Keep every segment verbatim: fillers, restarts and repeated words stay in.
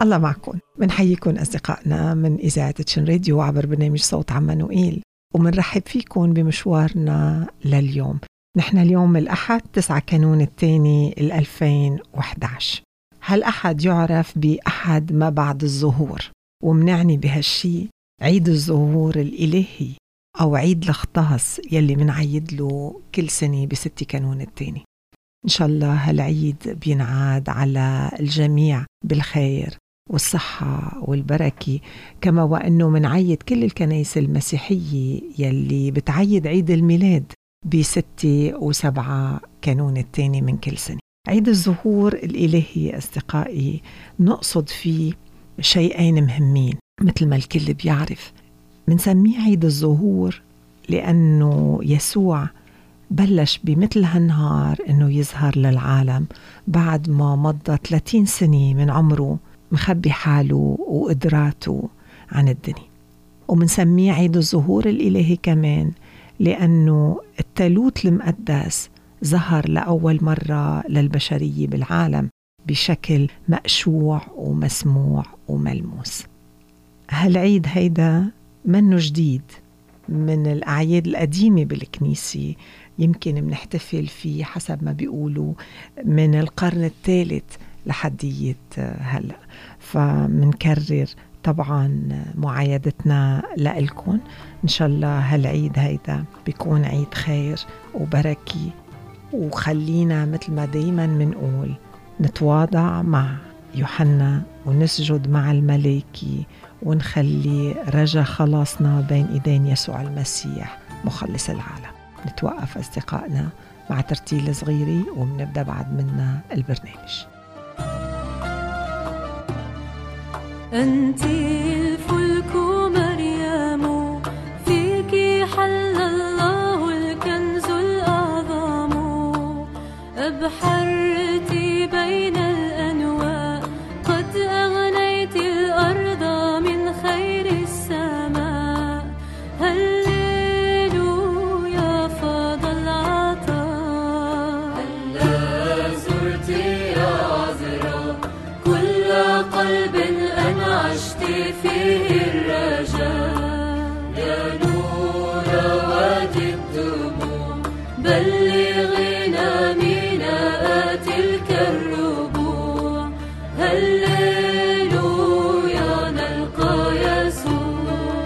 الله معكم. منحييكم أصدقائنا من إذاعة تشن راديو عبر برنامج صوت عمانوئيل، ومنرحب فيكم بمشوارنا لليوم. نحن اليوم الأحد تسعة كانون الثاني الألفين وإحدى عشر. هالأحد يعرف بأحد ما بعد الظهور، ومنعني بهالشي عيد الظهور الإلهي أو عيد الخطاس يلي منعيد له كل سنة بستة كانون الثاني. إن شاء الله هالعيد بينعاد على الجميع بالخير والصحة والبركة، كما وأنه منعيد كل الكنائس المسيحية يلي بتعيد عيد الميلاد بستة وسبعة كانون الثاني من كل سنة. عيد الظهور الإلهي أصدقائي نقصد فيه شيئين مهمين مثل ما الكل بيعرف. منسميه عيد الظهور لأنه يسوع بلش بمثل هالنهار أنه يظهر للعالم بعد ما مضى ثلاثين سنة من عمره مخبي حاله وقدراته عن الدنيا. ومنسميه عيد الظهور الإلهي كمان لأنه الثالوث المقدس ظهر لأول مرة للبشرية بالعالم بشكل مقشوع ومسموع وملموس. هالعيد هيدا منه جديد، من الأعياد القديمة بالكنيسة، يمكن منحتفل فيه حسب ما بيقولوا من القرن الثالث لحدية هلأ. فمنكرر طبعا معايدتنا لإلكم. إن شاء الله هالعيد هيدا بيكون عيد خير وبركة، وخلينا مثل ما دايما منقول نتواضع مع يوحنا ونسجد مع الملائكة ونخلي رجا خلاصنا بين إيدين يسوع المسيح مخلص العالم. نتوقف أصدقائنا مع ترتيل صغيري ومنبدأ بعد منا البرنامج. أنت الفلك مريم، فيك حل الله الكنز الأعظم، أبحرت بين الأنواع، قد أغنيت الأرض من خير السماء. هللويا فاض العطاء، هلا زرت يا عذراء كل قلب أنعشت فيه الرجاء. يا نور وادي الدموع بلغنا ميناء تلك الربوع. هللويا نلقى يسوع.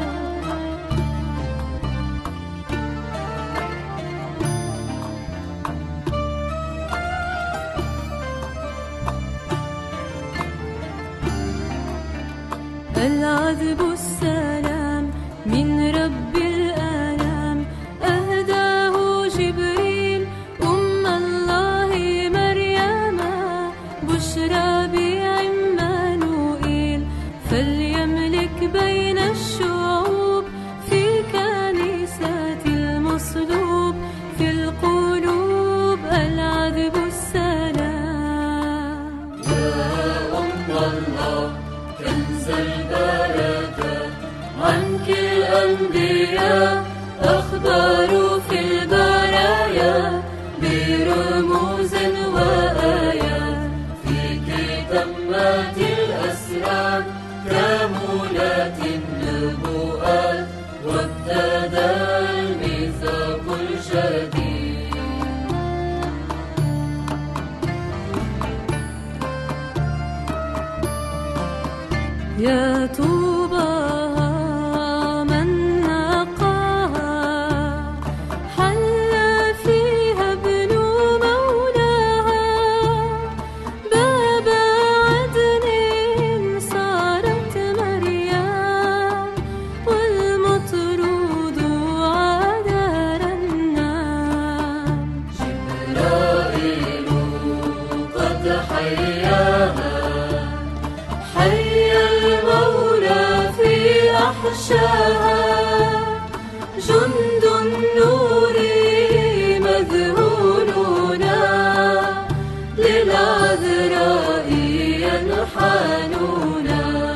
العذب السلام من رب الآلام، أهداه جبريل أم الله مريم، بشرى بعمانوئيل، فليملك بين الشعوب في كنيسة المصلوب في القلوب. العذب السلام يا أم الله كنز البركات، عنك الأنبياء أخبار في البرايا برموز وآيات، فيك تمت الأسرار كامولات النبوءات، وابتدى الميثاق الجديد. يا طوبى من نقاها، حل فيها ابن مولاها، باب عدن صارت مريم، والمطرود عاد رنام. جبرائيل قد حياها، حي المولى في أحشاها، جند النور مذهولون للعذراء ينحنون.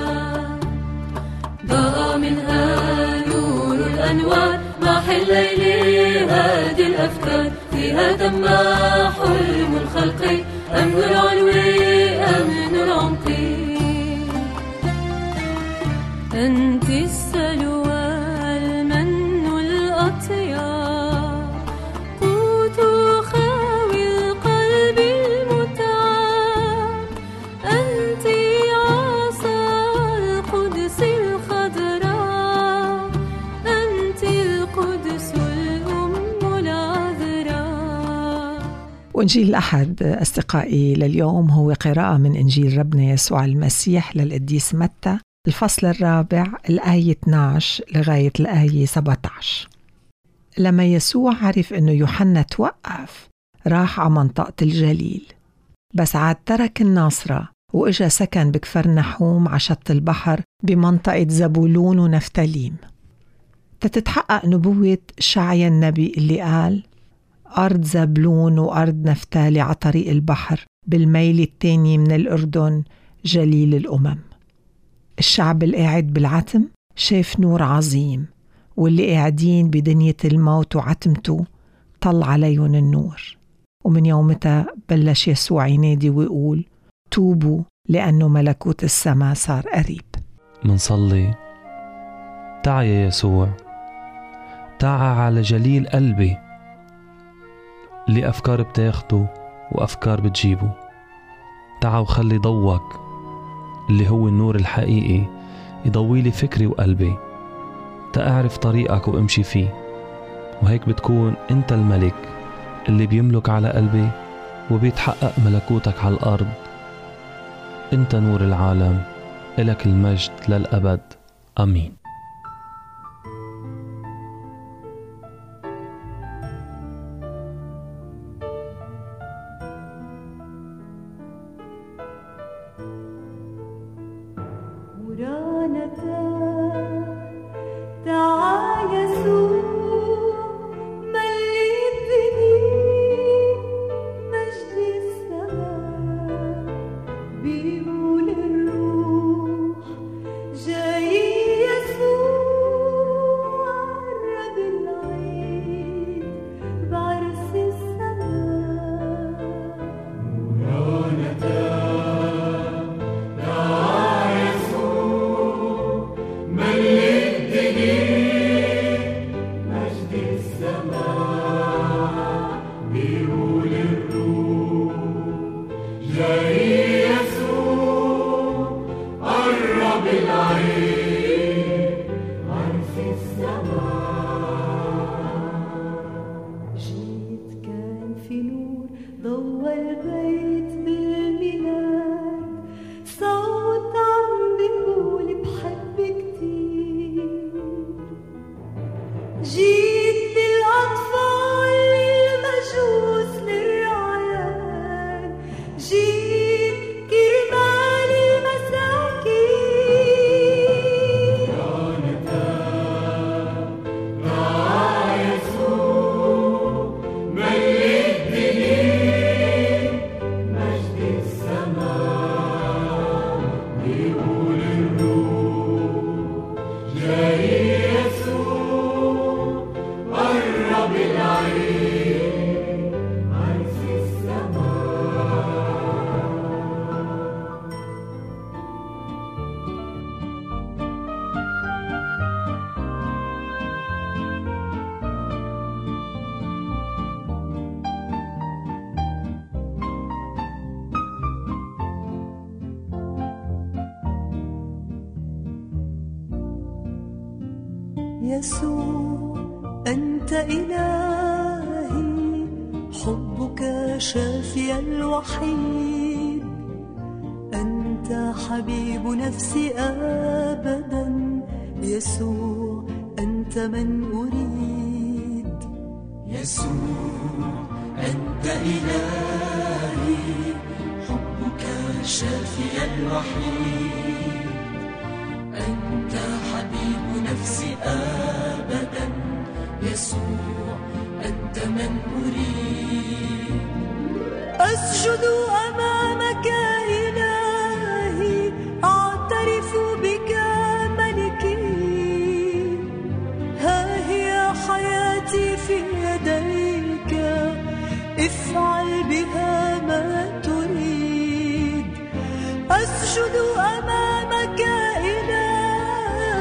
ضاء منها نور الأنوار، محل الليل هادي الأفكار، فيها تم حلم الخلق، أمن العلو أمن العمق. أنت السلوى المن الأطيار قوت خاوي القلب المتعب أنت عصا القدس الخضراء أنت القدس الأم العذراء. وإنجيل الأحد أصدقائي لليوم هو قراءة من إنجيل ربنا يسوع المسيح للقديس متى الفصل الرابع الآية اثنا عشر لغاية الآية سبعة عشر. لما يسوع عرف إنه يوحنا توقف راح على منطقة الجليل، بس عاد ترك الناصرة وإجا سكن بكفرنحوم على شط البحر بمنطقة زبولون ونفتاليم، تتتحقق نبوة شعيا النبي اللي قال أرض زبلون وأرض نفتالي على طريق البحر بالميل التاني من الأردن جليل الأمم. الشعب القاعد بالعتم شاف نور عظيم، واللي قاعدين بدنيا الموت وعتمته طل عليهم النور. ومن يومتها بلش يسوع ينادي ويقول توبوا لأنه ملكوت السماء صار قريب. منصلي تعا يا يسوع، تعا على جليل قلبي اللي أفكار بتاخده وأفكار بتجيبه. تعا وخلي ضوك اللي هو النور الحقيقي يضوي لي فكري وقلبي تأعرف طريقك وامشي فيه، وهيك بتكون انت الملك اللي بيملك على قلبي وبيتحقق ملكوتك على الأرض. انت نور العالم، إلك المجد للأبد، آمين. يسوع أنت إلهي، حبك شافي الوحيد، أنت حبيب نفسي أبدا، يسوع أنت من أريد. يسوع أنت إلهي، حبك شافي الوحيد، أنت حبيب نفسي أبدا، يسوع أنت من أريد. أسجد أمامك إلهي، أعترف بك ملكي، ها هي حياتي في يديك، افعل بها ما تريد. أسجد أمامك إلهي،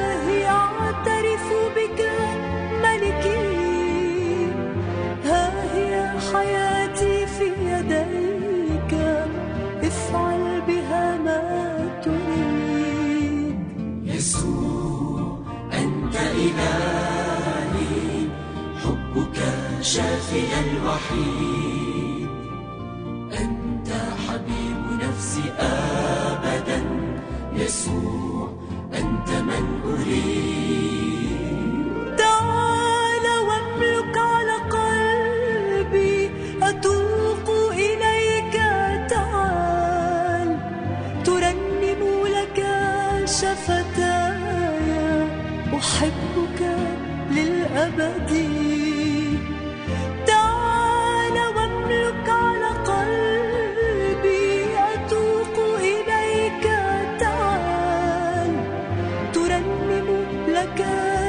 شافي الوحيد، أنت حبيب نفسي أبدا يسوع، أنت من أريد. تعال واملك على قلبي، أتوق إليك، تعال ترنم لك شفتاي، أحبك للأبد. تعال واملك على قلبي، أتوق إليك، تعال ترنم لك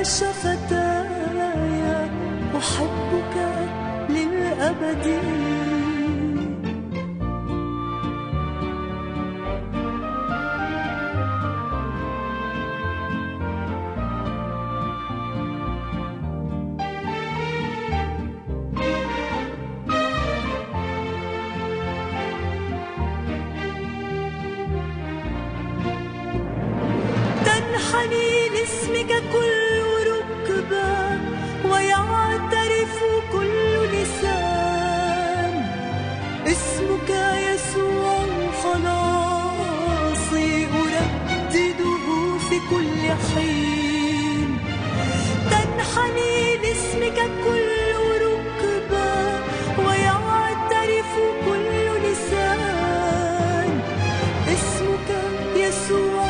شفتاي، أحبك للأبد. تنحني لاسمك كل ركبة، ويعترف كل لسان، اسمك يسوع خلاصي، أردده في كل حين. تنحني لاسمك كل ركبة، ويعترف كل لسان، اسمك يسوع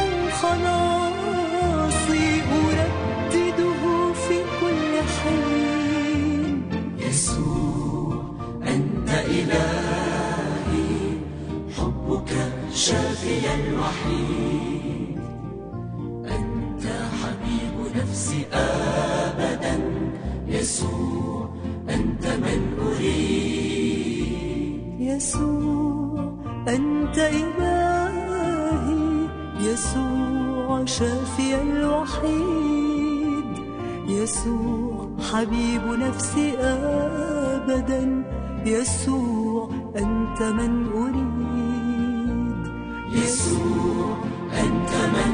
خلاصي، أردده في كل حين. يسوع أنت إلهي، حبك شافي الوحيد، أنت حبيب نفسي أبدا يسوع، أنت من أريد. يسوع أنت إلهي، يسوع شافي الوحيد، يسوع حبيب نفسي أبدا يسوع، أنت من أريد. يسوع أنت من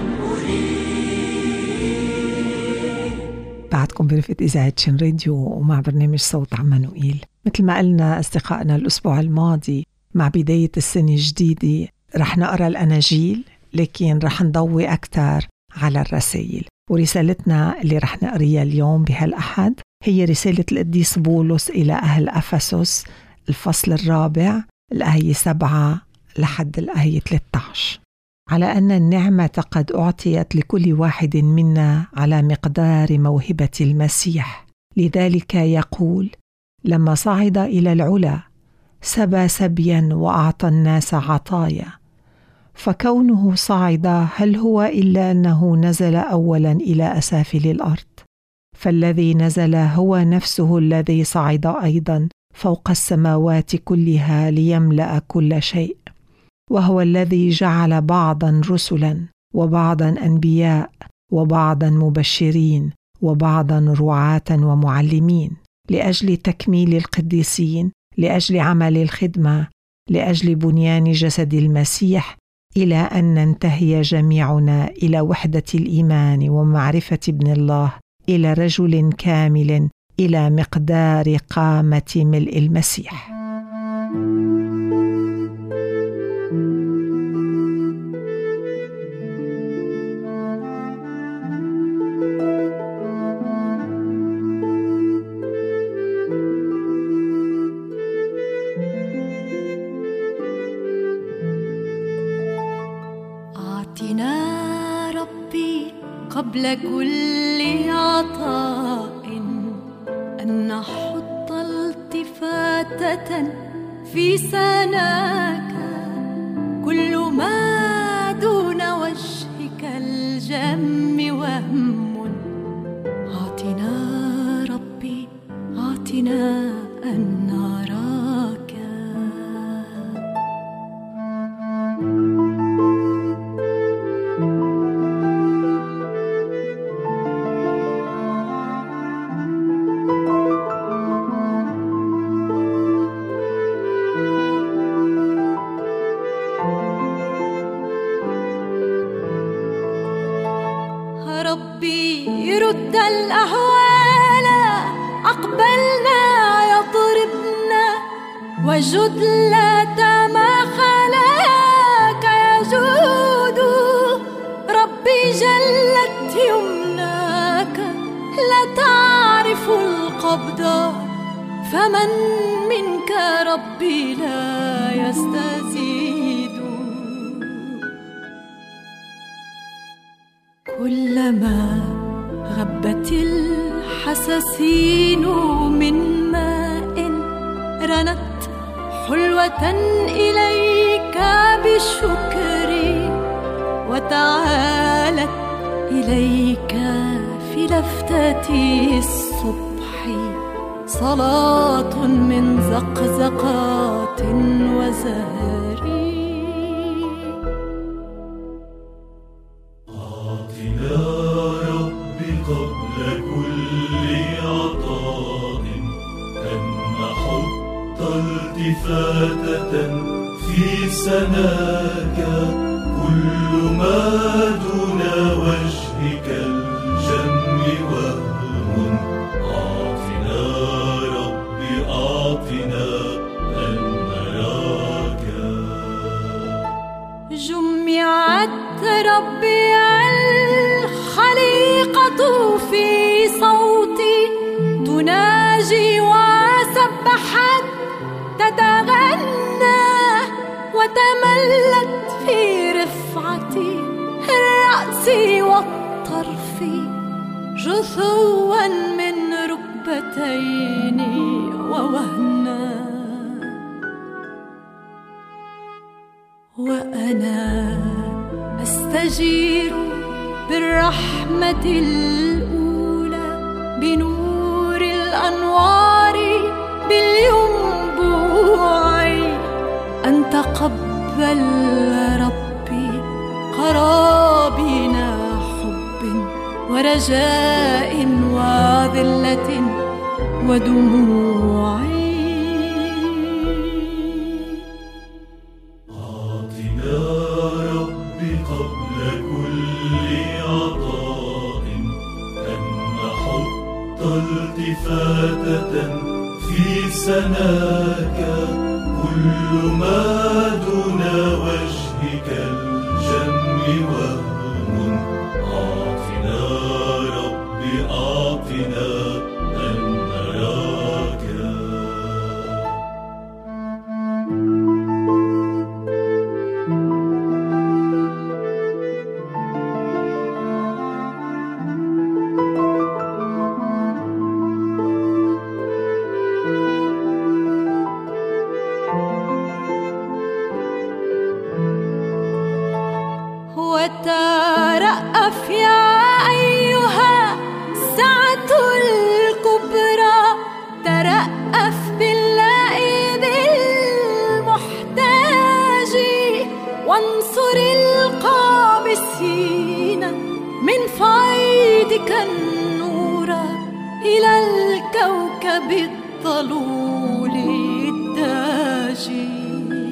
أريد. بعدكم برفقة إذاعة شن راديو ومع برنامج صوت عمانوئيل. مثل ما قلنا أصدقائنا الأسبوع الماضي، مع بداية السنة الجديدة رح نقرأ الأناجيل، لكن رح نضوي أكثر على الرسائل. ورسالتنا اللي رح نقريها اليوم بهالأحد هي رسالة القديس بولس إلى أهل أفسس، الفصل الرابع، الآية سبعة لحد الآية ثلاثة عشر. على أن النعمة قد أعطيت لكل واحد منا على مقدار موهبة المسيح، لذلك يقول: لما صعد إلى العلا سبى سبيا وأعطى الناس عطايا. فكونه صعد هل هو إلا أنه نزل أولا إلى أسافل الأرض؟ فالذي نزل هو نفسه الذي صعد أيضا فوق السماوات كلها ليملأ كل شيء. وهو الذي جعل بعضا رسلا، وبعضا أنبياء، وبعضا مبشرين، وبعضا رعاة ومعلمين، لأجل تكميل القديسين، لأجل عمل الخدمة، لأجل بنيان جسد المسيح، إلى أن ننتهي جميعنا إلى وحدة الإيمان ومعرفة ابن الله، إلى رجل كامل، إلى مقدار قامة ملء المسيح. أعطنا ربي قبل كل عطاء أن نحط التفاتة في سناك، كل ما دون وجهك الجم وهم. أعطنا ربي، أعطنا أن نراك. ربي رد الأهوال، أقبلنا يا وجد لدى ما خلاك يجود. ربي جلت يمناك لا تعرف القبض، فمن منك ربي لا يستزيد. كلما غبت الحساسين من ماء رنت حلوة إليك بشكر، وتعالت إليك في لفتة الصبح صلاة من زقزقات وزهر. أعطنا ربي قبل كل عطاء أن نحط التفاتة في سناك، كل ما دون وجهك الجم وهم. أعطنا ربي أعطنا أن نراك. جمعت ربي الخليقة في صوتي تناجي وسبحت تتغنى، وتملت في رفعتي الرأس والطرف جثوا من ركبتين ووهنا. وأنا أستجير بالرحمة الأولى بنور الأنوار بالينبوع، أن تقبل ربي قرابين حب ورجاء وذلة ودموع. أعطنا ربي قبل كل عطاء أن نحط التفاتة في سناك، كل ما دون وجهك الجم وهم. أعطنا ربي أعطنا أن نراك. وترأف يا أيها السعة الكبرى، ترأف باللائذ المحتاج، وانصر القابسين من فيضك النور إلى الكوكب الضلول الداجي.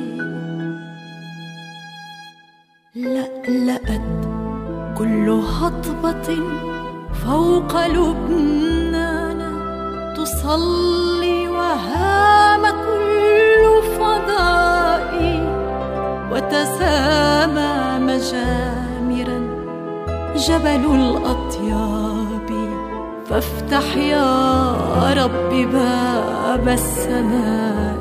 لألأت كل هضبة فوق لبنان، تصلي وهام كل فضاء، وتسامى مجامرا جبل الأطياب. فافتح يا رب باب السماء.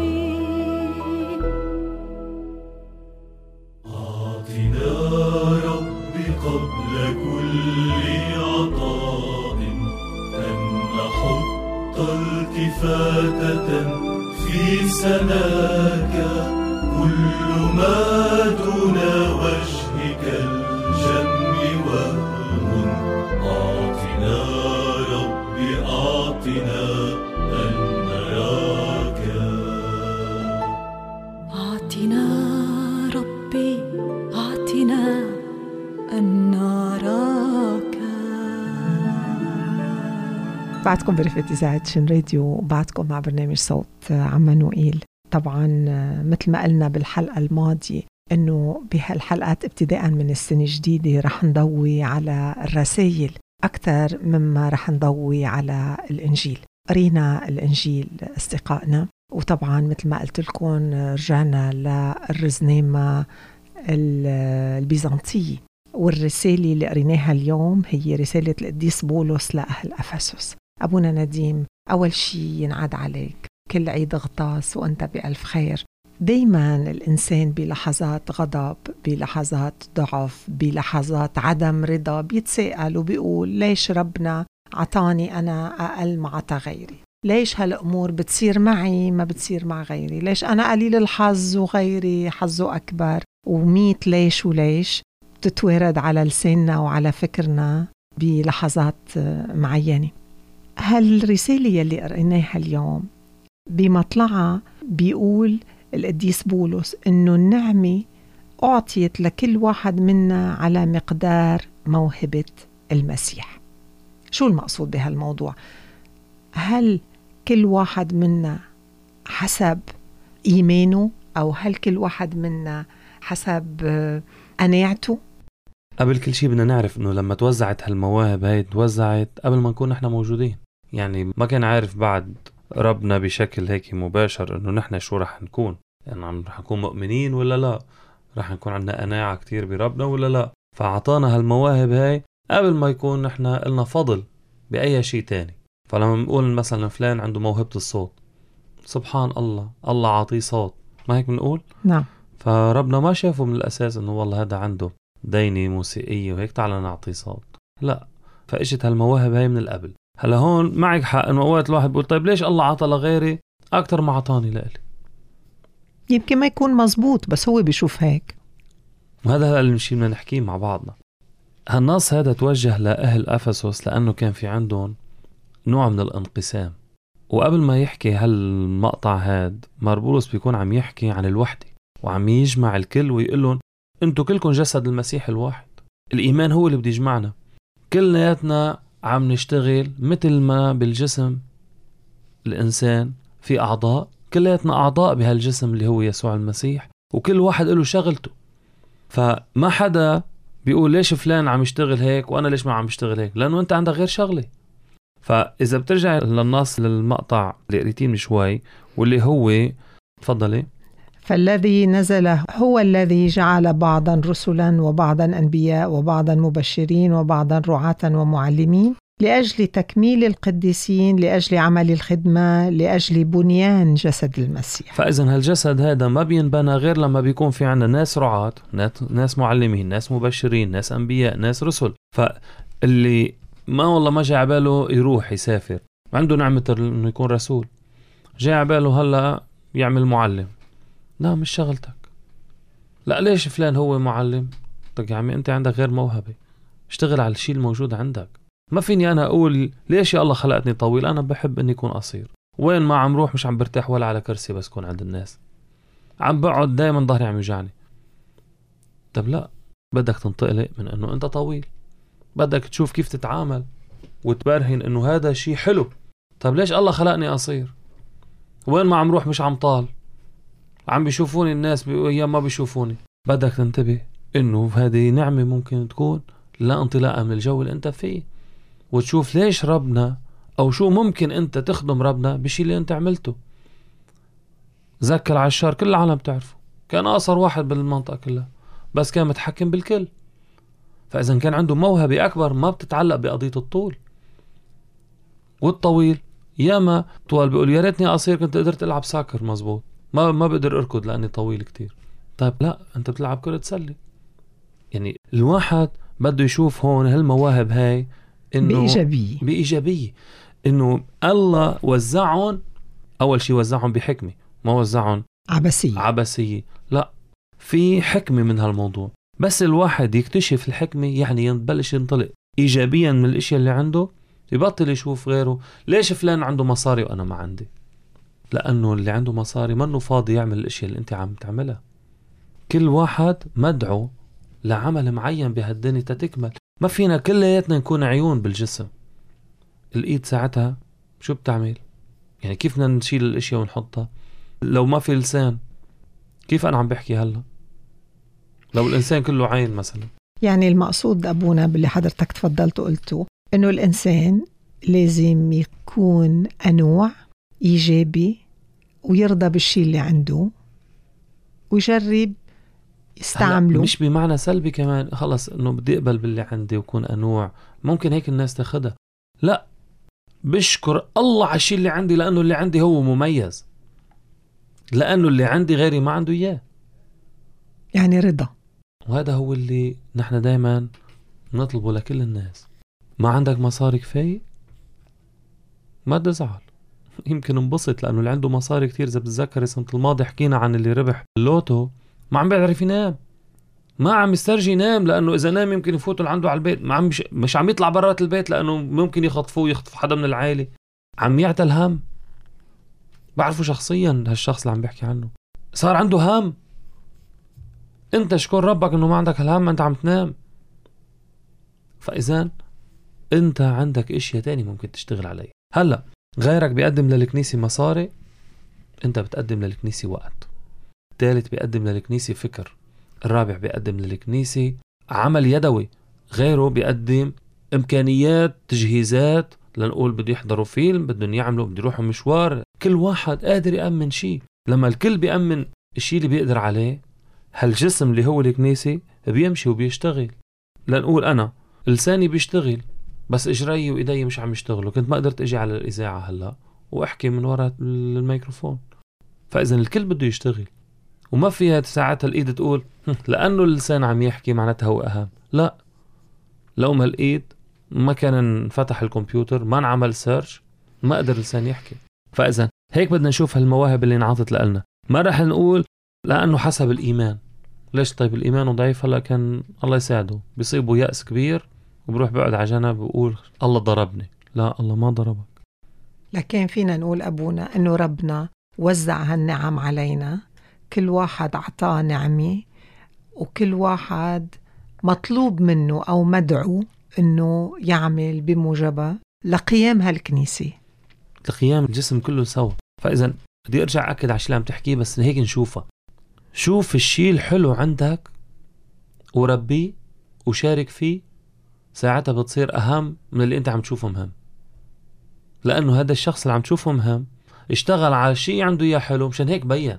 قبل كل عطاء أن نحط التفاتة في سناك، كل ما دون وجهك الجم وهم. أعطنا ربي أعطنا أن نراك. أعطنا ربي أعطنا أن نراك. بعدكم برفقة إذاعة شن راديو، وبعدكم مع برنامج صوت عمانوئيل. طبعا مثل ما قلنا بالحلقة الماضية أنه بهالحلقات ابتداء من السنة الجديدة رح نضوي على الرسائل أكثر مما رح نضوي على الإنجيل. قرينا الإنجيل أصدقائنا، وطبعا مثل ما قلت لكم رجعنا للرزنامة البيزنطية، والرسالة اللي قريناها اليوم هي رسالة القديس بولس لأهل أفسس. أبونا نديم، أول شي ينعاد عليك كل عيد غطاس وأنت بألف خير. دايما الإنسان بلحظات غضب، بلحظات ضعف، بلحظات عدم رضا بيتساءل وبيقول ليش ربنا عطاني أنا أقل ما عطى غيري؟ ليش هالأمور بتصير معي ما بتصير مع غيري؟ ليش أنا قليل الحظ وغيري حظه أكبر؟ وميت ليش وليش تتوارد على لساننا وعلى فكرنا بلحظات معينة. هالرسالة يلي قرأناها اليوم بمطلعها بيقول القديس بولس إنه النعمة أعطيت لكل واحد منا على مقدار موهبة المسيح. شو المقصود بهالموضوع؟ هل كل واحد منا حسب إيمانه، أو هل كل واحد منا حسب قناعته؟ قبل كل شيء بدنا نعرف إنه لما توزعت هالمواهب هاي توزعت قبل ما نكون نحن موجودين. يعني ما كان عارف بعد ربنا بشكل هيك مباشر إنه نحن شو رح نكون، يعني رح نكون مؤمنين ولا لا، رح نكون عندنا قناعة كتير بربنا ولا لا. فعطانا هالمواهب هاي قبل ما يكون نحن قلنا فضل بأي شيء تاني. فلما نقول مثلا فلان عنده موهبة الصوت، سبحان الله، الله عاطيه صوت، ما هيك بنقول؟ نعم. فربنا ما شافه من الأساس إنه والله هذا عنده ديني موسيقية وهيك تعالى نعطيه صوت، لا. فإجت هالمواهب هاي من القبل. هلا هون معك حق إنه أوقات الواحد بيقول طيب ليش الله عطى لغيري أكتر ما عطاني لإلي؟ يمكن ما يكون مزبوط بس هو بيشوف هيك. وهذا اللي مشي بدنا نحكيه مع بعضنا. هالنص هذا توجه لأهل أفسس لأنه كان في عندهم نوع من الانقسام. وقبل ما يحكي هالمقطع هاد مار بولس بيكون عم يحكي عن الوحدة وعم يجمع الكل ويقول لهم انتو كلكم جسد المسيح الواحد. الإيمان هو اللي بده يجمعنا كلنا، عم نشتغل مثل ما بالجسم الإنسان في أعضاء، كلياتنا أعضاء بهالجسم اللي هو يسوع المسيح، وكل واحد له شغلته. فما حدا بيقول ليش فلان عم يشتغل هيك وأنا ليش ما عم يشتغل هيك، لأنه أنت عندك غير شغلة. فإذا بترجع للنص للمقطع اللي قريتين من شوي واللي هو تفضلي. فالذي نزل هو الذي جعل بعضا رسلا وبعضا أنبياء وبعضا مبشرين وبعضا رعاة ومعلمين لأجل تكميل القديسين، لأجل عمل الخدمة، لأجل بنيان جسد المسيح. فإذا هالجسد هذا ما بينبنى غير لما بيكون في عنا ناس رعاة، ناس معلمين، ناس مبشرين، ناس أنبياء، ناس رسل. فاللي ما والله ما جاء عباله يروح يسافر، عنده نعمة إنه يكون رسول، جاء عباله هلا يعمل معلم، لا مش شغلتك. لا ليش فلان هو معلم؟ طيب يا عمي أنت عندك غير موهبة، اشتغل على الشيء الموجود عندك. ما فيني أنا أقول ليش يا الله خلقتني طويل، أنا بحب إني يكون قصير. وين ما عم روح مش عم برتاح ولا على كرسي بس كون عند الناس، عم بقعد دايما ظهري عم يوجعني. طب لا، بدك تنطلق من إنه أنت طويل، بدك تشوف كيف تتعامل وتبرهن إنه هذا شيء حلو. طب ليش الله خلقني قصير؟ وين ما عم روح مش عم طال، عم بيشوفوني الناس بيقولوا ما بيشوفوني. بدك تنتبه إنه هذه نعمة ممكن تكون لا انطلاقة من الجو اللي أنت فيه، وتشوف ليش ربنا أو شو ممكن أنت تخدم ربنا بشي اللي أنت عملته. زكى العشار كل العالم بتعرفه، كان أقصر واحد بالمنطقة كلها بس كان متحكم بالكل. فإذا كان عنده موهبة أكبر ما بتتعلق بقضية الطول. والطويل ياما طوال بيقول يا ريتني قصير كنت قدرت ألعب ساكر مزبوط، ما ما بقدر أركض لأني طويل كتير. طيب لا، أنت بتلعب كرة سلة. يعني الواحد بده يشوف هون هالمواهب هاي إنه بإيجابية بإيجابية إنه الله وزعهم. أول شيء وزعهم بحكمة، ما وزعهم عبسية عبسية، لا، في حكمة من هالموضوع. بس الواحد يكتشف الحكمة يعني ينبلش ينطلق إيجابيا من الاشياء اللي عنده، يبطل يشوف غيره ليش فلان عنده مصاري وأنا ما عندي. لأنه اللي عنده مصاري منه فاضي يعمل الاشياء اللي انت عم تعملها. كل واحد مدعو لعمل معين بهالدنيا تتكمل. ما فينا كلياتنا نكون عيون بالجسم. الإيد ساعتها شو بتعمل؟ يعني كيف بدنا نشيل الاشياء ونحطها؟ لو ما في لسان كيف أنا عم بحكي هلا؟ لو الإنسان كله عين مثلا. يعني المقصود أبونا باللي حضرتك تفضلت وقلته إنه الإنسان لازم يكون أنوع، إيجابي، ويرضى بالشيء اللي عنده ويجرب يستعمله. مش بمعنى سلبي كمان خلص انه بدي اقبل باللي عندي وكون انوع، ممكن هيك الناس تاخدها. لا، بشكر الله على الشيء اللي عندي لانه اللي عندي هو مميز، لانه اللي عندي غيري ما عنده اياه. يعني رضا. وهذا هو اللي نحن دايما نطلبه لكل الناس. ما عندك مصاري كفاية ما تزعل، يمكن انبسط، لانه اللي عنده مصاري كتير اذا بتذكر السنة الماضي حكينا عن اللي ربح اللوتو ما عم بيعرف ينام، ما عم يسترجي ينام، لانه اذا نام يمكن يفوتوا عنده على البيت، ما عم مش, مش عم يطلع برات البيت لانه ممكن يخطفوه يخطف حدا من العائله، عم يعتل هم. بعرفه شخصيا هالشخص اللي عم بيحكي عنه، صار عنده هم. انت شكر ربك انه ما عندك هالهم، انت عم تنام. فاذا انت عندك اشياء تاني ممكن تشتغل عليها. هلا غيرك بيقدم للكنيسه مصاري، انت بتقدم للكنيسه وقت. الثالث بيقدم للكنيسه فكر. الرابع بيقدم للكنيسة عمل يدوي. غيره بيقدم إمكانيات، تجهيزات، لنقول بده يحضروا فيلم، بدهم يعملوا، بده يروحوا مشوار. كل واحد قادر يأمن شيء. لما الكل بيأمن الشيء اللي بيقدر عليه، هالجسم اللي هو الكنيسة بيمشي وبيشتغل. لنقول أنا لساني بيشتغل بس إجري وإيدي مش عم يشتغلوا، كنت ما قدرت أجي على الإذاعة هلا وأحكي من وراء الميكروفون. فإذا الكل بده يشتغل، وما فيها ساعات الإيد تقول لأنه اللسان عم يحكي معناتها هو أهم. لا، لو ما الإيد ما كان انفتح الكمبيوتر، ما نعمل سيرش، ما قدر اللسان يحكي. فإذا هيك بدنا نشوف هالمواهب اللي انعطت لنا. ما رح نقول لأنه حسب الإيمان. ليش؟ طيب الإيمان ضعيف، هلا كان الله يساعده بيصيبه يأس كبير وبروح بقعد على جنب ويقول الله ضربني. لا، الله ما ضربك. لكن فينا نقول أبونا أنه ربنا وزع هالنعم علينا، كل واحد أعطاه نعمة، وكل واحد مطلوب منه أو مدعو أنه يعمل بموجبة لقيام هالكنيسة، لقيام الجسم كله سوا. فإذا بدي أرجع أكد على الشيء اللي عم تحكيه، بس هيك نشوفه. شوف الشيء الحلو عندك وربيه وشارك فيه، ساعتها بتصير أهم من اللي أنت عم تشوفه مهم. لأنه هذا الشخص اللي عم تشوفه مهم اشتغل على شيء عنده إياه حلو، مشان هيك بيّن.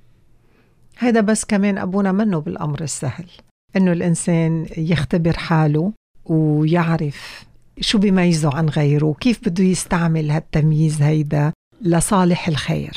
هذا بس كمان أبونا منه بالأمر السهل إنه الإنسان يختبر حاله ويعرف شو بيميزه عن غيره وكيف بده يستعمل هالتمييز هيدا لصالح الخير.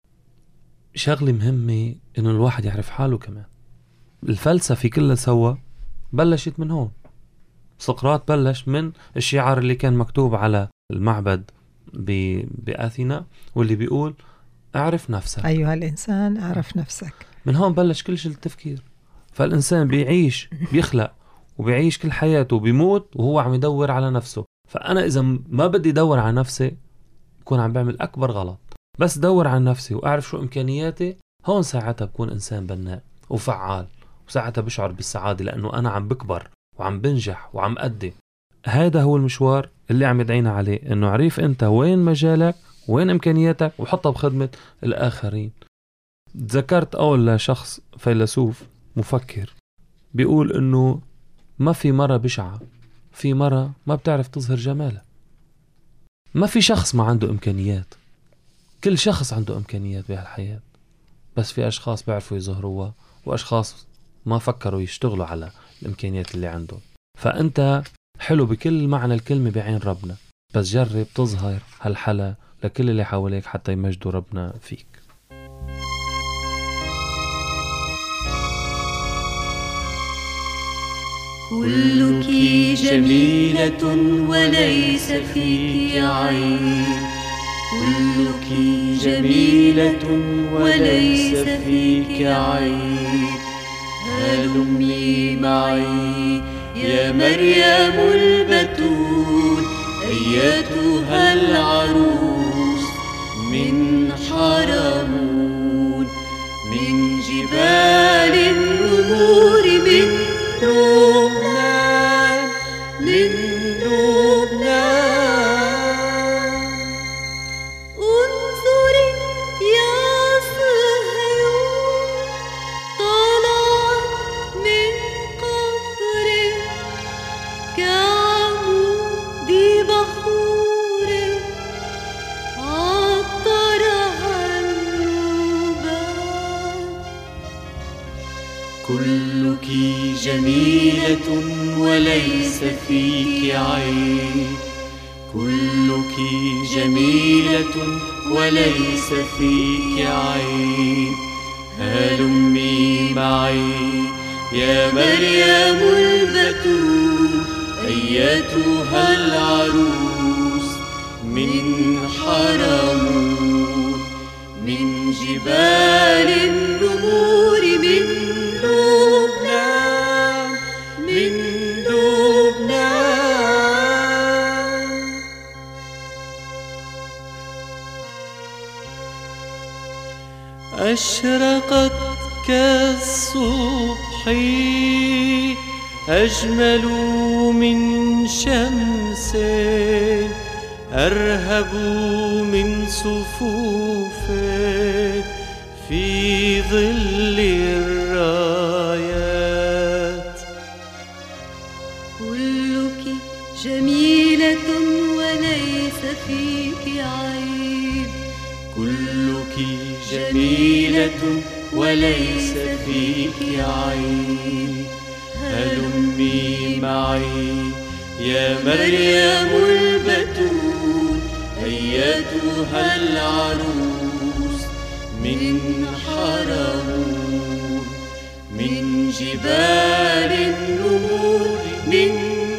شغلة مهمة إنه الواحد يعرف حاله كمان. الفلسفة كلها سوا بلشت من هون. سقراط بلش من الشعار اللي كان مكتوب على المعبد بآثينا واللي بيقول اعرف نفسك أيها الإنسان، اعرف نفسك. من هون بلش كل شيء التفكير. فالإنسان بيعيش بيخلق وبيعيش كل حياته وبيموت وهو عم يدور على نفسه. فأنا إذا ما بدي دور على نفسي بكون عم بعمل أكبر غلط. بس دور على نفسي وأعرف شو إمكانياتي، هون ساعتها بكون إنسان بناء وفعال، وساعتها بشعر بالسعادة لأنه أنا عم بكبر وعم بنجح وعم أدي. هذا هو المشوار اللي عم يدعينا عليه، إنه عريف أنت وين مجالك وين إمكانياتك وحطها بخدمة الآخرين. تذكرت أول شخص فيلسوف مفكر بيقول إنه ما في مرة بشعة، في مرة ما بتعرف تظهر جمالها. ما في شخص ما عنده إمكانيات، كل شخص عنده إمكانيات بهالحياة، بس في أشخاص بيعرفوا يظهروها وأشخاص ما فكروا يشتغلوا على الإمكانيات اللي عندهم. فأنت حلو بكل معنى الكلمة بعين ربنا، بس جرب تظهر هالحلا لكل اللي حواليك حتى يمجدوا ربنا فيك. كلك جميلة وليس فيك عيب، كلك جميلة وليس فيك عيب. هلمي معي يا مريم البتول أيتها العروس من حرمون، من جبال النور، من لبنان، من لبنان. انظري يا صهيون طلعت من قفر كعمود بخور كلك جميلة وليس فيك عيب، كلك جميلة وليس فيك عيب. هلمي معي يا مريم البتول أيتها العروس من حرموت، من جبال النمور، من لبنان، من لبنان. أشرقت كالصبح أجمل من شمس، أرهب من صفوف في ظل الرايات. كلك جميلة وليس فيك عيب، كلك جميلة وليس فيك عيب. هلمي معي يا مريم البتول أيتها العروس من حرمون، من جبال النمور، من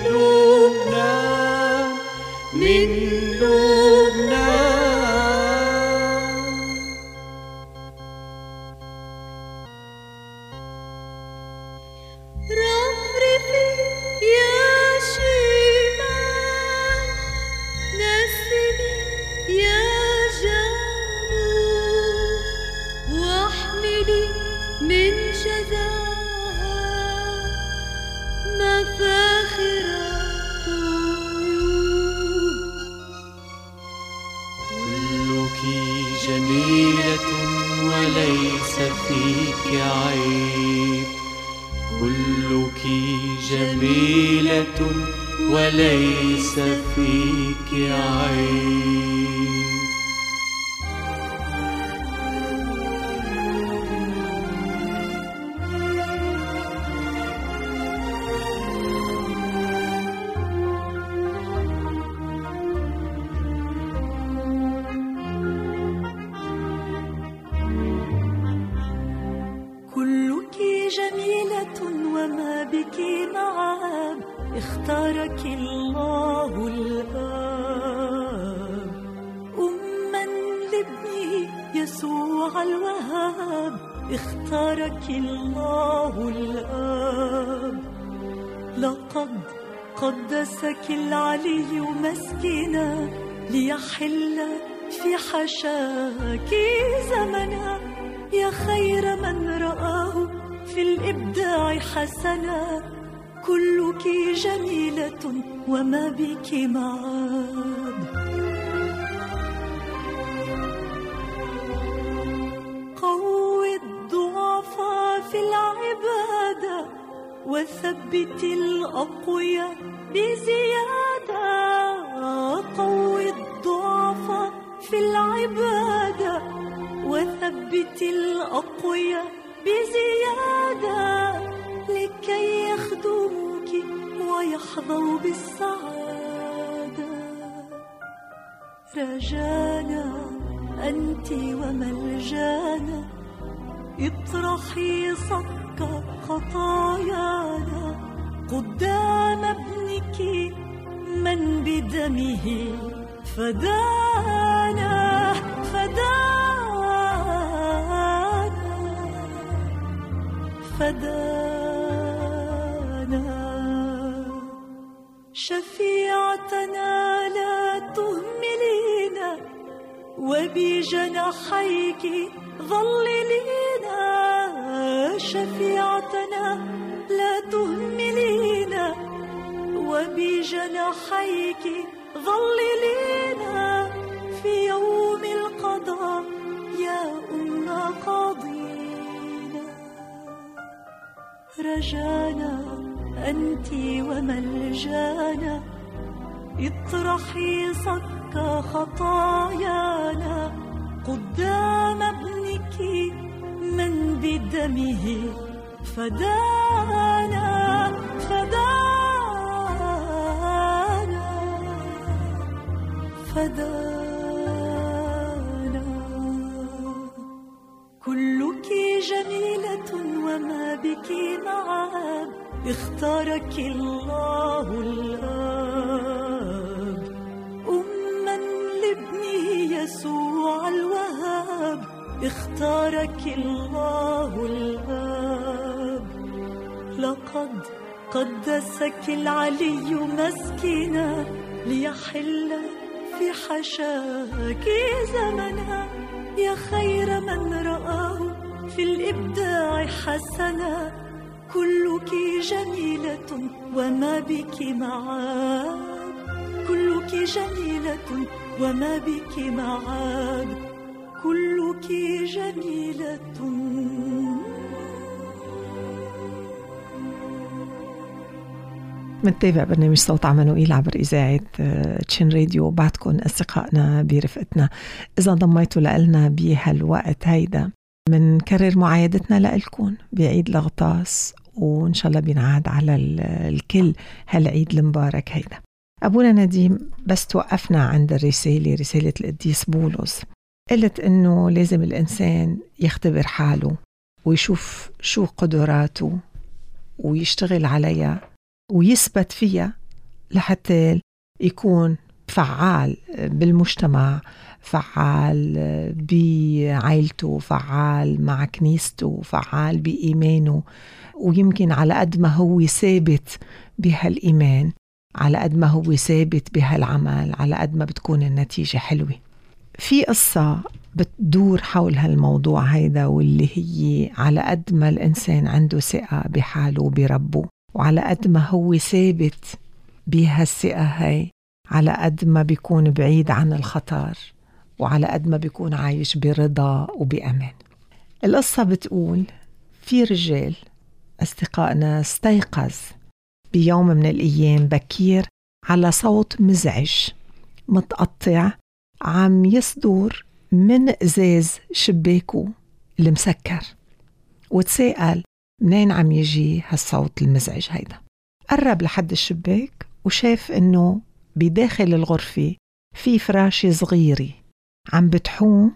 لبنان، من لبنان. رفرفي يا شمال، نسمي يا جنوب، واحملي من جزاها مفاخر الطيور. كلك جميلة وليس فيك عيب، كلك جميلة وليس فيك عيب. كلك جميلة وما بك معاب، اختارك الله الآب أماً لابنه يسوع الوهاب. اختارك الله الآب، لقد قدسك العلي مسكنا ليحل في حشاك زمنا. يا خير من رآه في الإبداع حسنا، كلك جميلة وما بك معاب. قوي الضعفاء في العبادة وثبت الأقوياء بزيادة. قوي الضعفاء في العبادة وثبت الأقوياء بزيادة، لكي يخدموك ويحظوا بالسعادة. رجانا أنت وملجانا، اطرحي صك خطايانا قدام ابنك من بدمه فدانا، فدانا، فدانا. شفيعتنا لا تهملينا، وبجناحيك ظللينا. شفيعتنا لا تهملينا، وبجناحيك ظللينا. في يوم القضاء يا أم قاضينا. رجانا أنت وملجانا، اطرحي صك خطايانا قدام ابنك من بدمه فدانا فدانا فدانا. كلك جميلة وما بك معاب، اختارك الله الآب أماً لابنه يسوع الوهاب، اختارك الله الآب. لقد قدسك العلي مسكنا ليحل في حشاك زمنا، يا خير من رآه في الإبداع حسنا. كلك جميلة وما بك معاب، كلك جميلة وما بك معاب، كلك جميلة. منتابع برنامج صوت عمانوئيل عبر إذاعة تشين راديو. بعدكم أصدقائنا برفقتنا. إذا ضميتوا لنا بهالوقت هيدا منكرر معايدتنا لألكم بعيد الغطاس، وإن شاء الله بينعاد على الكل هالعيد المبارك هيدا. أبونا نديم، بس توقفنا عند الرسالة، رسالة القديس بولس، قلت إنه لازم الإنسان يختبر حاله ويشوف شو قدراته ويشتغل عليها ويثبت فيها لحتى يكون فعال بالمجتمع، فعال بعائلته، فعال مع كنيسته، فعال بإيمانه. ويمكن على قد ما هو ثابت بهالإيمان، على قد ما هو ثابت بهالعمل، على قد ما بتكون النتيجة حلوة. في قصة بتدور حول هالموضوع هيدا، واللي هي على قد ما الإنسان عنده ثقة بحاله وبربه، وعلى قد ما هو ثابت بهالثقة هاي، على قد ما بيكون بعيد عن الخطر، وعلى قد ما بيكون عايش برضا وبأمان. القصة بتقول في رجال أصدقائنا استيقظ بيوم من الأيام بكير على صوت مزعج متقطع عم يصدر من إزاز شباكه المسكر، وتساءل منين عم يجي هالصوت المزعج هيدا. قرب لحد الشباك وشاف إنه بداخل الغرفة في فراشة صغيرة عم بتحوم،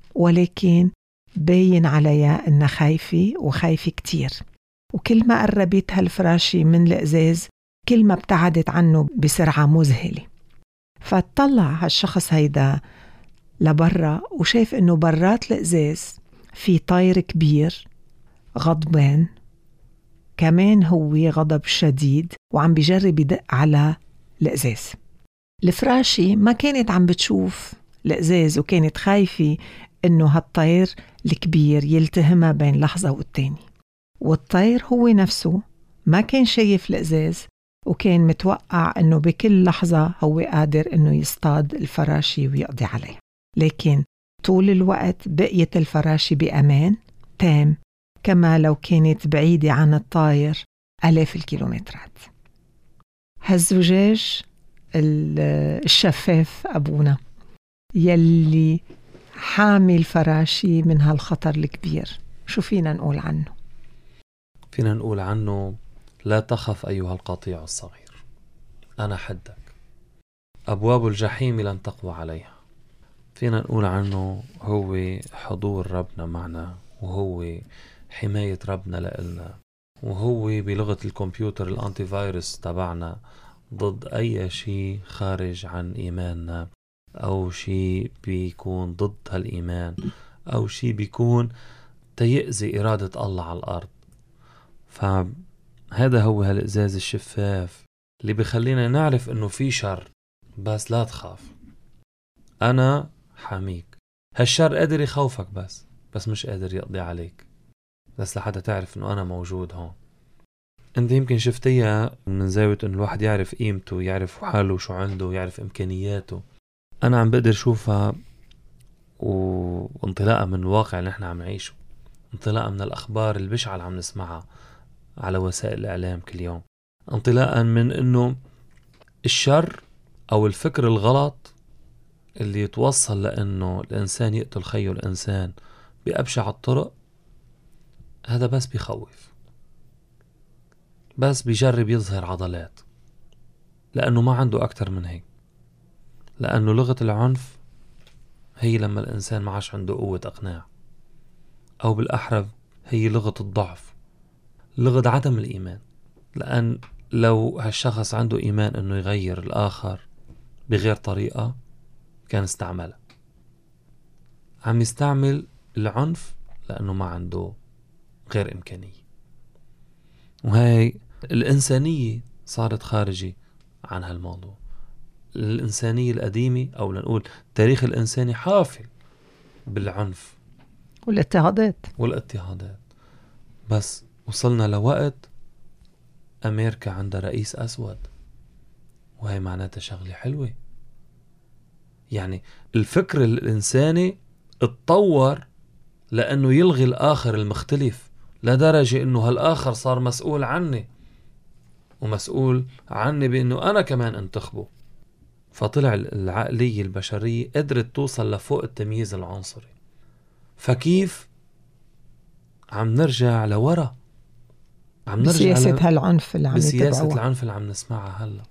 ولكن باين عليها إنها خايفة وخايفة كتير. وكل ما قربت هالفراشة من الإزاز كل ما ابتعدت عنه بسرعة مذهلة. فاطلع هالشخص هيدا لبرا وشاف إنه برات الإزاز في طائر كبير غضبان، كمان هو غضب شديد وعم بيجرب يدق على الإزاز. الفراشة ما كانت عم بتشوف الإزاز، وكانت خايفة إنه هالطير الكبير يلتهمها بين لحظة والتاني. والطير هو نفسه ما كان شايف الإزاز، وكان متوقع إنه بكل لحظة هو قادر إنه يصطاد الفراشة ويقضي عليه. لكن طول الوقت بقيت الفراشة بأمان تام، كما لو كانت بعيدة عن الطائر آلاف الكيلومترات. هالزجاج الشفاف أبونا يلي حامي الفراشة من هالخطر الكبير، شو فينا نقول عنه؟ فينا نقول عنه لا تخف أيها القطيع الصغير، أنا حدك، أبواب الجحيم لن تقوى عليها. فينا نقول عنه هو حضور ربنا معنا، وهو حماية ربنا لإلنا، وهو بلغة الكمبيوتر الأنتي فيروس تبعنا ضد أي شيء خارج عن إيماننا، أو شيء بيكون ضد هالإيمان، أو شيء بيكون تيأذي إرادة الله على الأرض. فهذا هو هالإزاز الشفاف اللي بيخلينا نعرف إنه في شر، بس لا تخاف، أنا حاميك. هالشر قادر يخوفك بس بس مش قادر يقضي عليك، بس لحتى تعرف إنه أنا موجود هون. أنت يمكن شفتيها من زاوية إنه الواحد يعرف قيمته، يعرف حاله شو عنده، يعرف إمكانياته. أنا عم بقدر شوفها وانطلاقا من الواقع اللي نحن عم نعيشه، انطلاقا من الأخبار البشعة اللي عم نسمعها على وسائل الإعلام كل يوم، انطلاقا من إنه الشر أو الفكر الغلط اللي يتوصل لأنه الإنسان يقتل خيه الإنسان بأبشع الطرق، هذا بس بيخوف. بس بيجرب يظهر عضلات، لأنه ما عنده أكتر من هيك. لأنه لغة العنف هي لما الإنسان ما عاش عنده قوة إقناع، أو بالأحرى هي لغة الضعف، لغة عدم الإيمان. لأن لو هالشخص عنده إيمان أنه يغير الآخر بغير طريقة كان استعملها. عم يستعمل العنف لأنه ما عنده غير إمكانية. وهي الإنسانية صارت خارجة عن هالموضوع. الإنسانية القديمة، أو لنقول التاريخ الإنساني حافل بالعنف والاضطهادات والاضطهادات. بس وصلنا لوقت أمريكا عندها رئيس أسود، وهي معناتها شغلة حلوة. يعني الفكر الإنساني اتطور لأنه يلغي الآخر المختلف، لدرجة أنه هالآخر صار مسؤول عني، ومسؤول عني بأنه أنا كمان انتخبه. فطلع العقلية البشرية قدرت توصل لفوق التمييز العنصري. فكيف عم نرجع لورا؟ عم نرجع بسياسة ل... هالعنف اللي عم بسياسة يتبعوها. العنف اللي عم نسمعها هلا.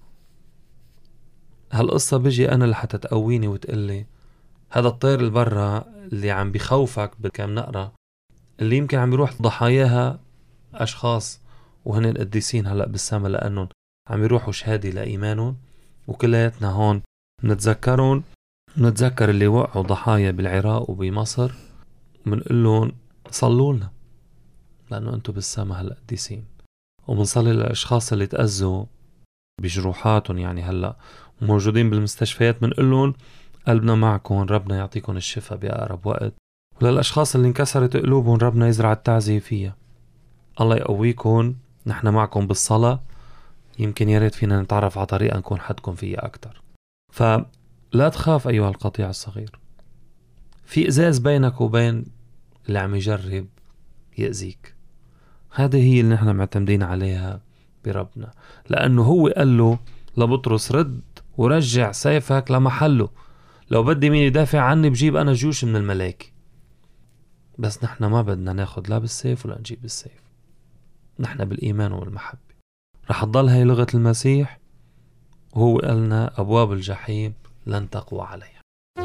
هالقصة بيجي أنا لحتى تقويني وتقلي هذا الطير البرة اللي عم بيخوفك بكم نقرة، اللي يمكن عم يروح ضحاياها أشخاص وهن القديسين هلأ بالسما، لأنهم عم يروحوا شهادة لإيمانهم. وكلياتنا هون نتذكرون، نتذكر اللي وقعوا ضحايا بالعراق وبمصر، ومنقول لهم صلوا لنا لأنه أنتوا بالسما هلأ قديسين. ومنصلي للأشخاص اللي تأذوا بجروحاتهم يعني هلأ موجودين بالمستشفيات، منقول لهم قلبنا معكم، ربنا يعطيكم الشفاء بأقرب وقت. وللأشخاص اللي انكسرت قلوبهم ربنا يزرع التعزية فيها، الله يقويكم، نحن معكم بالصلاة. يمكن ياريت فينا نتعرف على طريقة نكون حدكم فيها أكتر. فلا تخاف أيها القطيع الصغير، في إزاز بينك وبين اللي عم يجرب يأذيك. هذه هي اللي نحن معتمدين عليها بربنا، لأنه هو قال له لبطرس رد ورجع سيفك لمحله، لو بدي مين يدافع عني بجيب أنا جيوش من الملائكة. بس نحن ما بدنا ناخد لا بالسيف ولا نجيب بالسيف، نحن بالإيمان والمحبة. رح تضل هاي لغة المسيح، وهو قالنا أبواب الجحيم لن تقوى عليها.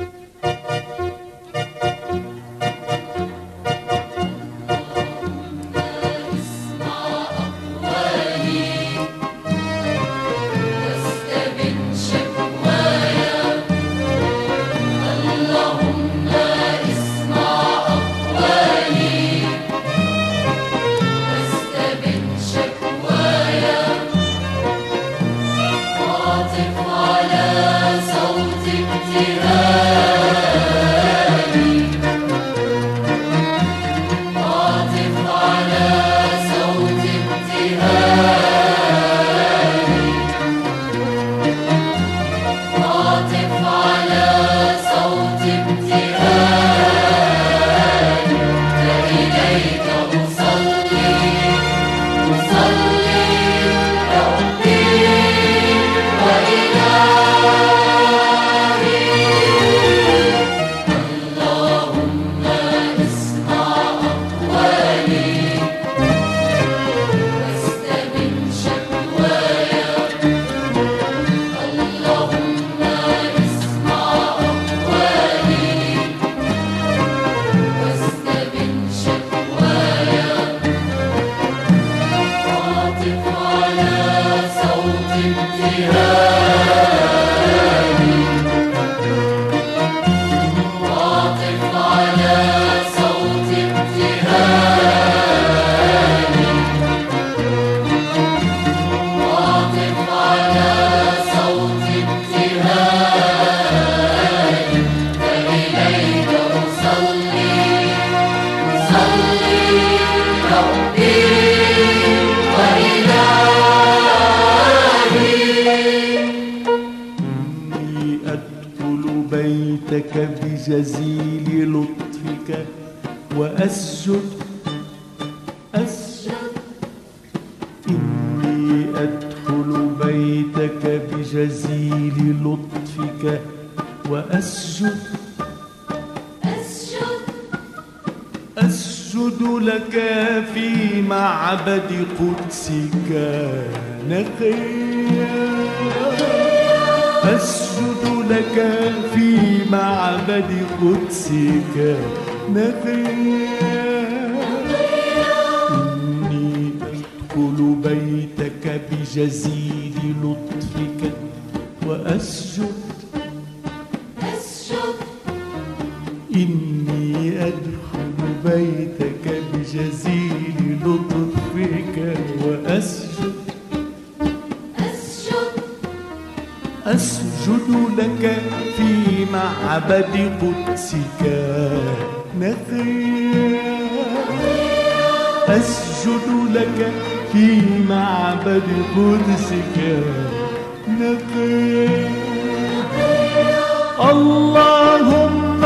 بجزيل لطفك وأسجد أسجد إني أدخل بيتك بجزيل لطفك وأسجد أسجد أسجد أسجد لك في معبد قدسك نقيا، أسجد لك في معبد قدسك نقيا. إني أدخل بيتك بجزيل لطفك وأسجد أسجد إني أدخل بيتك بجزيل لطفك وأسجد أسجد أسجد لك في معبد قدسك نقيا، أسجد لك في معبد قدسك نقيا. اللهم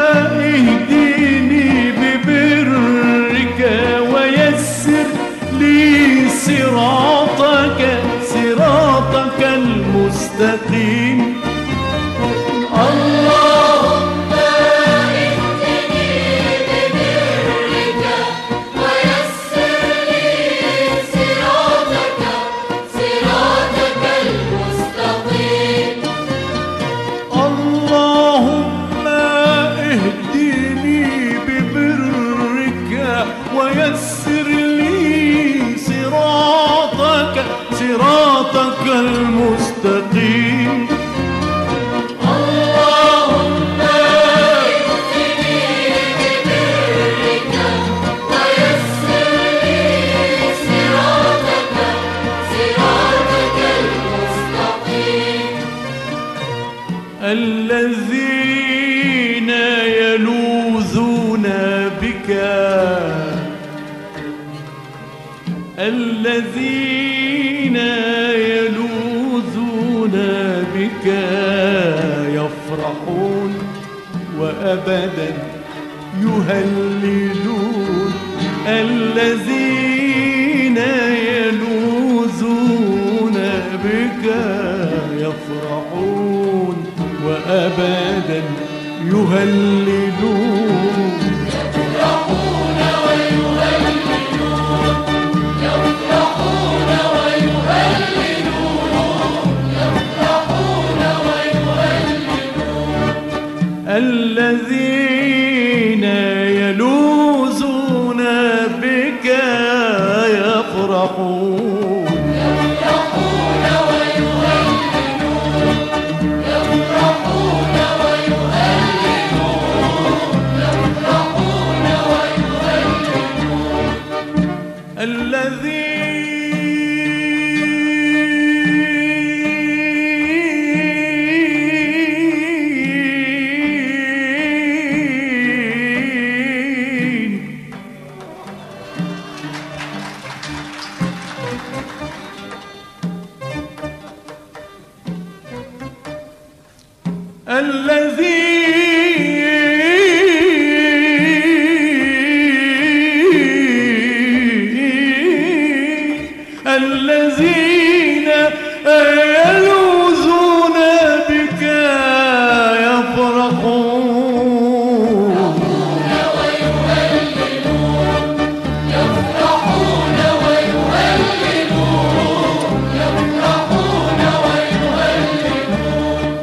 اهدني ببرك ويسر لي صراطك صراطك المستقيم. اللهم اهدني ببرك ويسر لي صراطك صراطك المستقيم. اللهم اهدني ببرك ويسر لي صراطك صراطك المستقيم. اللهم اهدني ببرك ويسر لي صراطك صراطك المستقيم. الذين يلوذون بك الذين يلوذون بك يفرحون وأبدا يهللون. الذين يلوذون بك يفرحون وأبدا يهللون. يفرحون ويهللون يفرحون ويهللون يفرحون ويهللون. الذين يلوذون بك يفرحون يفرحون ويهللون يفرحون ويهللون يفرحون ويهللون. الذين يلوذون بك يفرحون يفرحون ويهللون يفرحون ويهللون.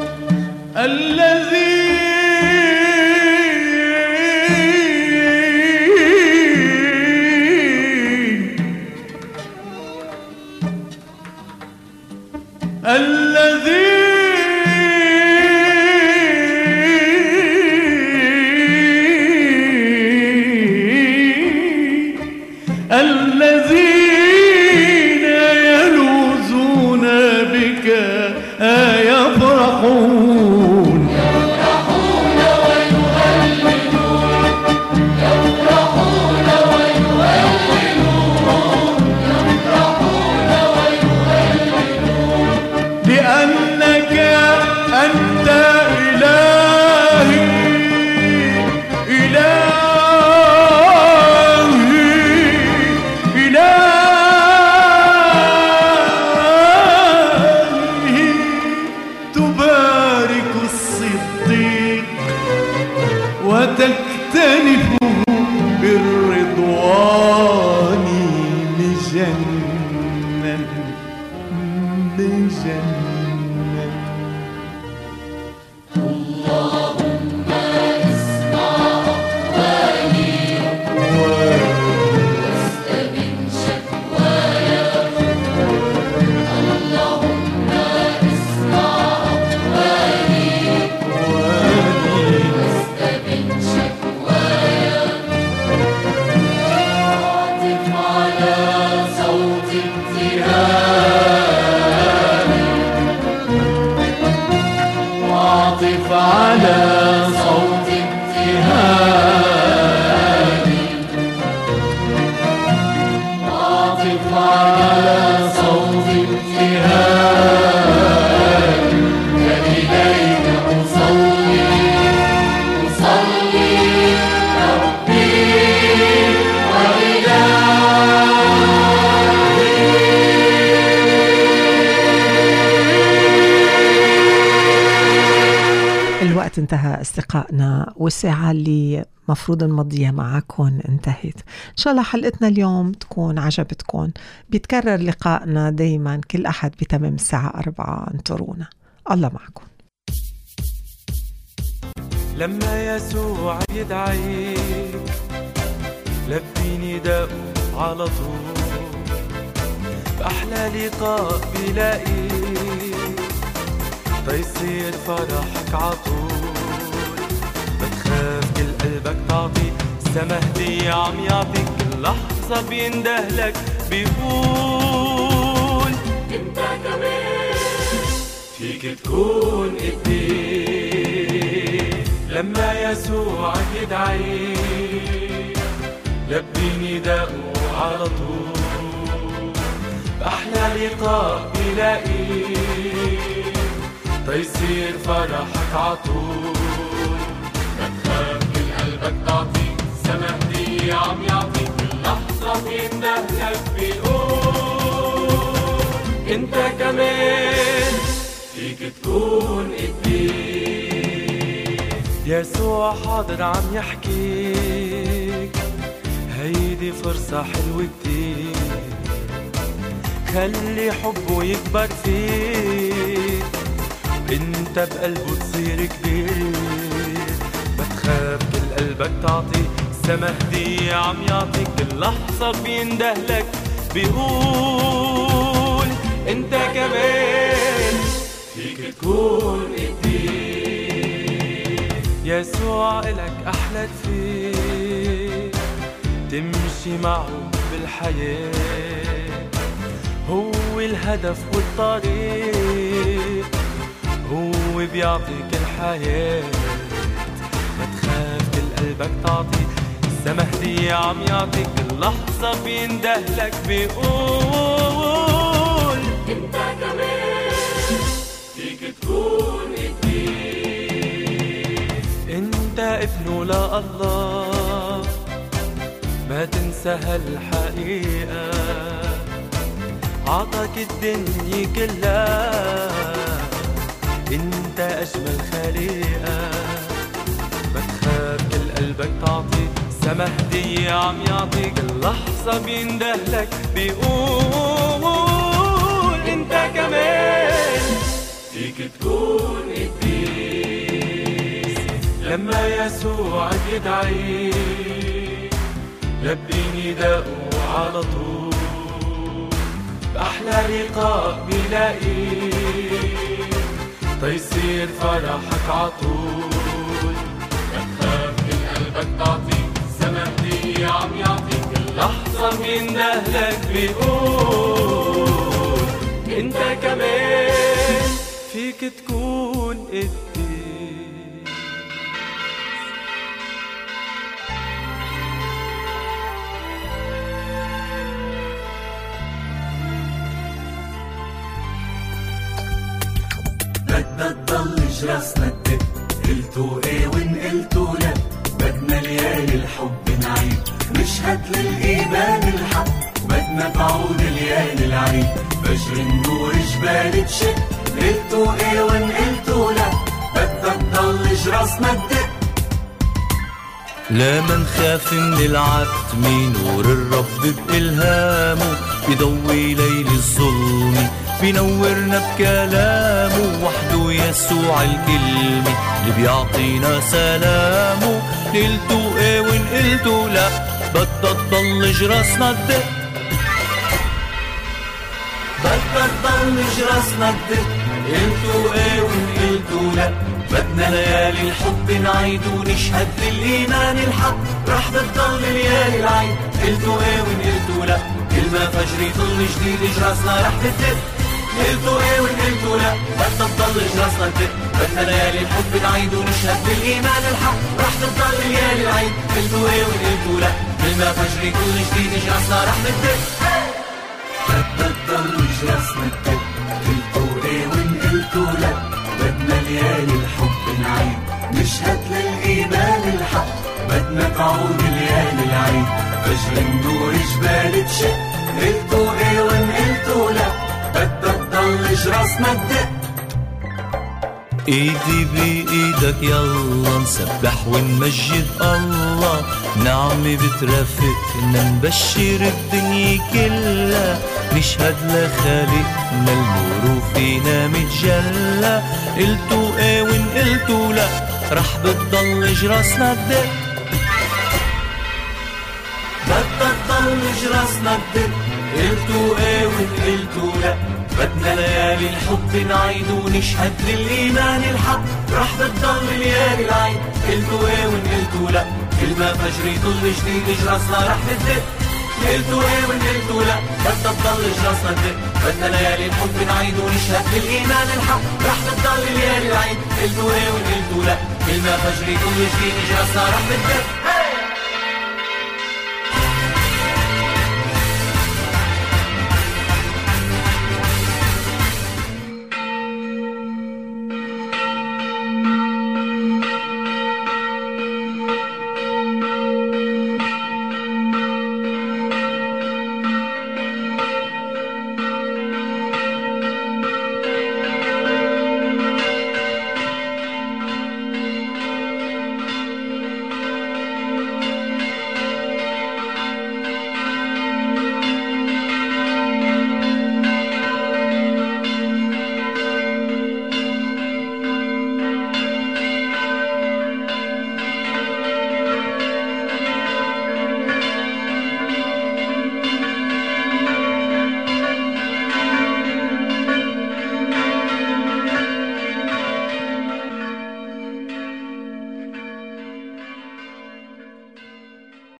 الذين يلوذون بك يفرحون يفرحون ويهللون يفرحون ويهللون يفرحون ويهللون. لأنك أنت إلهي إلهي إلهي تبارك الصديق وتكتنفه بالرضوان. انتهى استقائنا والساعة اللي مفروض نمضيها معكم انتهت. إن شاء الله حلقتنا اليوم تكون عجبتكم. بيتكرر لقائنا دايما كل أحد بتمام الساعة أربعة. انطرونا. الله معكم. لما يسوع يدعيك لبي نداءه على طول، بأحلى لقاء بلاقيك تيصير فرحك عطول. بتخاف كل قلبك تعطي السما هدية عم يعطيك، كل لحظة بيندهلك بيقول انت كمان فيك تكون قدي. لما يسوع يدعيك لبي نداءه على طول، بأحلى لقاء بلاقيك تيصير فرحك عطول. بتخاف كل قلبك تعطيك السما هدية عم يعطيك، كل لحظة بيندهلك بيقول انت كمان فيك تكون قدي. يسوع حاضر عم يحكيك، هيدي فرصة حلوة كتير، خلي حبه يكبر فيك، انت بقلبه تصير كبير. بتخاف كل قلبك تعطي السما هدية عم يعطيك، كل لحظة بيندهلك بيقول انت كمان فيك تكون قدي. يسوع إلك أحلى فيك، تمشي معه بالحياة، هو الهدف والطريق، هو بيعطيك الحياة. بتخاف كل قلبك تعطي السما هدية عم يعطيك، كل لحظة بيندهلك بيقول انت كمان فيك تكون قدي. انت ابنه لا الله، ما تنسى هالحقيقة، عطاك الدنيا كلها، انت اجمل خليقة. بتخاف كل قلبك تعطي السما هدية عم يعطيك، اللحظة بيندهلك بيقول انت كمان فيك تكون قدي. لما يسوع يدعيك لبي نداءه على طول، بأحلى لقاء بلاقيك تيصير فرحك عطول. بتخاف كل قلبك تعطيك السما هدية عم يعطيك، كل لحظة بيندهلك بيقول انت كمان فيك تكون قدي. بدنا تضل راسنا الدق، قلتوا ايه وان قلتوا لا، بدنا ليالي الحب نعيد، نشهد للإيمان الحق، بدنا تعود ليالي العيد، فجر النور جبال تشق، قلتوا ايه وان قلتوا لا، بدنا تضل راسنا الدق. لا ما نخاف من العتم، نور الرب بإلهامه بيضوي ليل الظلم، بينورنا بكلامه، وحده يسوع الكلمة اللي بيعطينا سلامه. قلتوا ايه وان قلتوا لا، بدنا تضل راسنا الدق، بدنا تضل راسنا الدق، قلتوا ايه وان قلتوا لا، بدنا ليالي الحب نعيد ونشهد للإيمان الحق، رح بتضل ليالي العيد، قلتوا ايه وان قلتوا لا، كل ما فجر يطل جديد راسنا رح بتدق، قلتوا ايه وان قلتوا لا، بدنا تضل راسنا الدق، بدنا ليالي الحب نعيد ونشهد للإيمان الحق، رح بتضل ليالي العيد، قلتوا ايه وان قلتوا لا، كل ما فجر يطل جديد راسنا رح بتدق، بدنا تضل راسنا الدق، قلتوا ايه وان قلتوا لا، بدنا ليالي الحب نعيد نشهد للإيمان الحق، بدنا تعود ليالي العيد، فجر النور جبال تشق، قلتوا ايه وان قلتوا لا، بدنا تضل راسنا الدق، ايدي بايدك يلا نسبح ونمجد الله، نعمة بترافقنا نبشر الدنيا كلها، نشهد لخالقنا النور فينا متجلى. قلتوا ايه وان قلتوا لا رح بتضل جراسنا تدق، بدها تضل جراسنا تدق. قلتوا ايه وان قلتوا لا، بدنا ليالي الحب نعيد ونشهد للإيمان الحق، رح بتضل ليالي العيد. قلتوا ايه وان قلتوا لا، كل ما فجر يضل جديد جراسنا رح بتدق. قلتوا ايه وان قلتوا لا، بدها تضل جراسنا تدق. بدنا ليالي الحب نعيد ونشهد للإيمان الحق، رح بتضل ليالي العيد. قلتوا ايه وان قلتوا لا، كل ما فجر يضل جديد جراسنا رح بتدق.